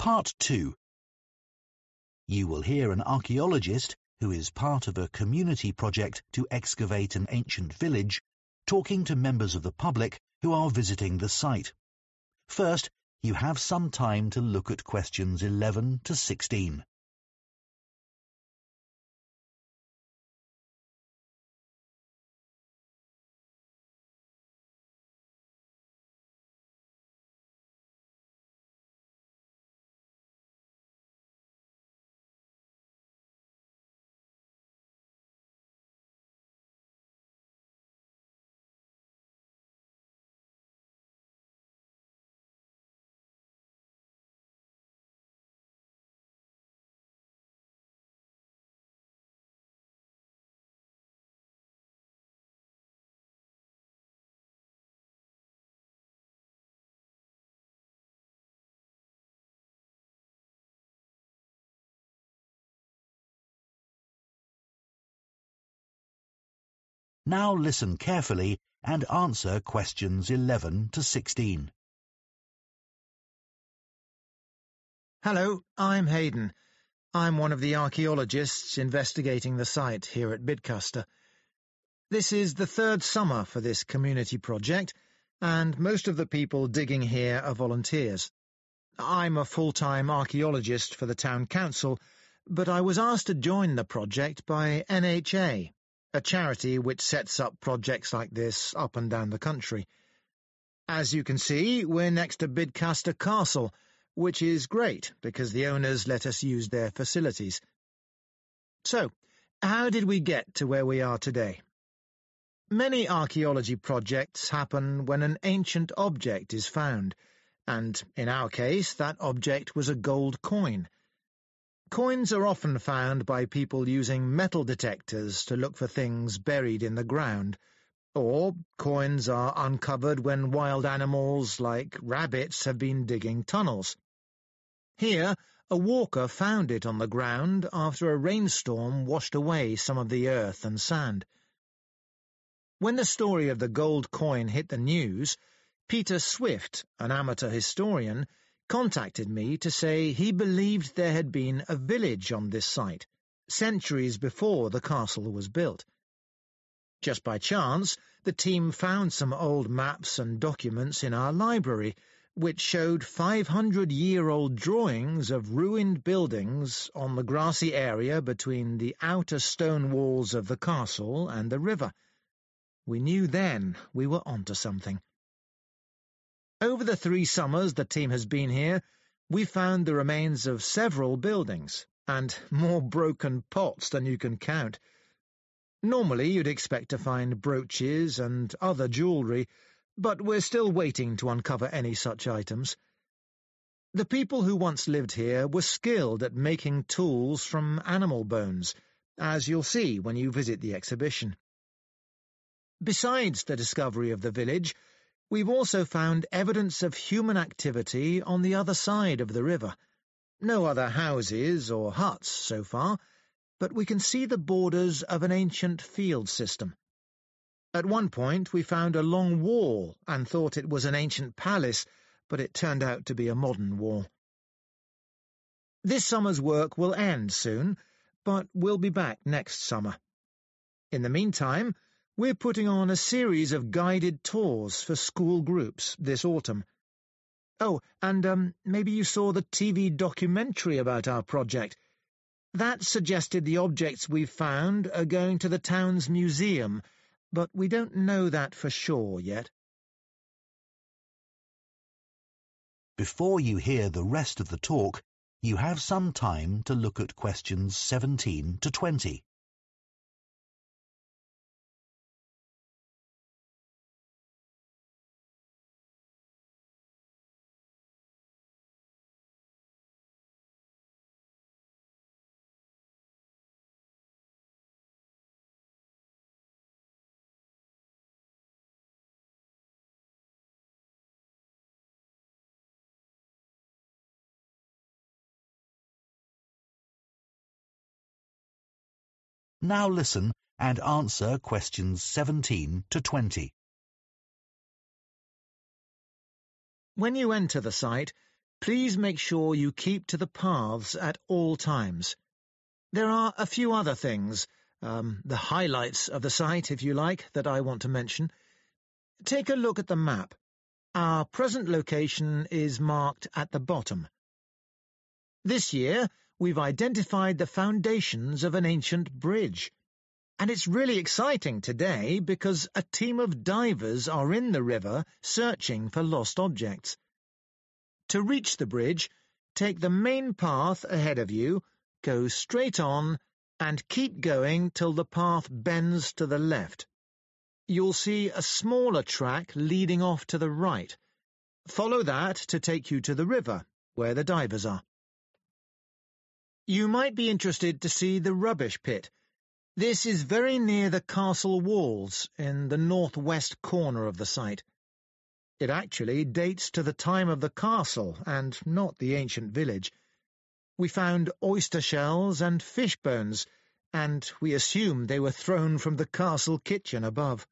Part 2. You will hear an archaeologist, who is part of a community project to excavate an ancient village, talking to members of the public who are visiting the site. First, you have some time to look at questions 11 to 16. Now listen carefully and answer questions 11 to 16. Hello, I'm Hayden. I'm one of the archaeologists investigating the site here at Bidcaster. This is the third summer for this community project, and most of the people digging here are volunteers. I'm a full-time archaeologist for the town council, but I was asked to join the project by NHA, a charity which sets up projects like this up and down the country. As you can see, we're next to Bidcaster Castle, which is great because the owners let us use their facilities. So, how did we get to where we are today? Many archaeology projects happen when an ancient object is found, and in our case, that object was a gold coin. Coins are often found by people using metal detectors to look for things buried in the ground, or coins are uncovered when wild animals like rabbits have been digging tunnels. Here, a walker found it on the ground after a rainstorm washed away some of the earth and sand. When the story of the gold coin hit the news, Peter Swift, an amateur historian, contacted me to say he believed there had been a village on this site, centuries before the castle was built. Just by chance, the team found some old maps and documents in our library, which showed 500-year-old drawings of ruined buildings on the grassy area between the outer stone walls of the castle and the river. We knew then we were onto something. Over the 3 summers the team has been here, we found the remains of several buildings, and more broken pots than you can count. Normally you'd expect to find brooches and other jewellery, but we're still waiting to uncover any such items. The people who once lived here were skilled at making tools from animal bones, as you'll see when you visit the exhibition. Besides the discovery of the village, we've also found evidence of human activity on the other side of the river. No other houses or huts so far, but we can see the borders of an ancient field system. At one point we found a long wall and thought it was an ancient palace, but it turned out to be a modern wall. This summer's work will end soon, but we'll be back next summer. In the meantime, we're putting on a series of guided tours for school groups this autumn. Oh, and maybe you saw the TV documentary about our project. That suggested the objects we've found are going to the town's museum, but we don't know that for sure yet. Before you hear the rest of the talk, you have some time to look at questions 17 to 20. Now listen and answer questions 17 to 20. When you enter the site, Please make sure you keep to the paths at all times. There are a few other things, the highlights of the site, if you like, that I want to mention. Take a look at the map. Our present location is marked at the bottom. This year, we've identified the foundations of an ancient bridge. And it's really exciting today because a team of divers are in the river searching for lost objects. To reach the bridge, take the main path ahead of you, go straight on, and keep going till the path bends to the left. You'll see a smaller track leading off to the right. Follow that to take you to the river, where the divers are. You might be interested to see the rubbish pit. This is very near the castle walls in the northwest corner of the site. It actually dates to the time of the castle and not the ancient village. We found oyster shells and fish bones, and we assumed they were thrown from the castle kitchen above.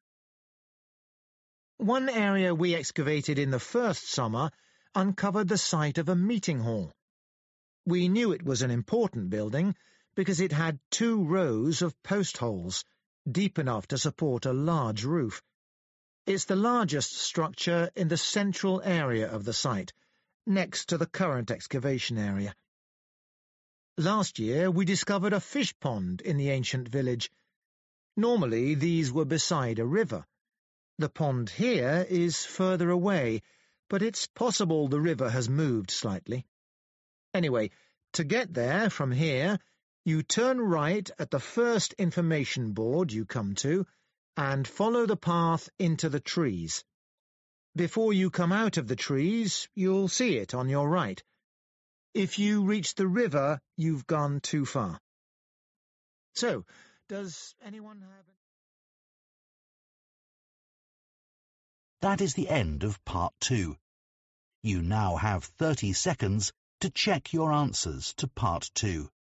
One area we excavated in the first summer uncovered the site of a meeting hall. We knew it was an important building because it had 2 rows of post holes, deep enough to support a large roof. It's the largest structure in the central area of the site, next to the current excavation area. Last year we discovered a fish pond in the ancient village. Normally these were beside a river. The pond here is further away, but it's possible the river has moved slightly. Anyway, to get there from here, you turn right at the first information board you come to and follow the path into the trees. Before you come out of the trees, you'll see it on your right. If you reach the river, you've gone too far. So, does anyone have... That is the end of part 2. You now have 30 seconds to check your answers to part 2.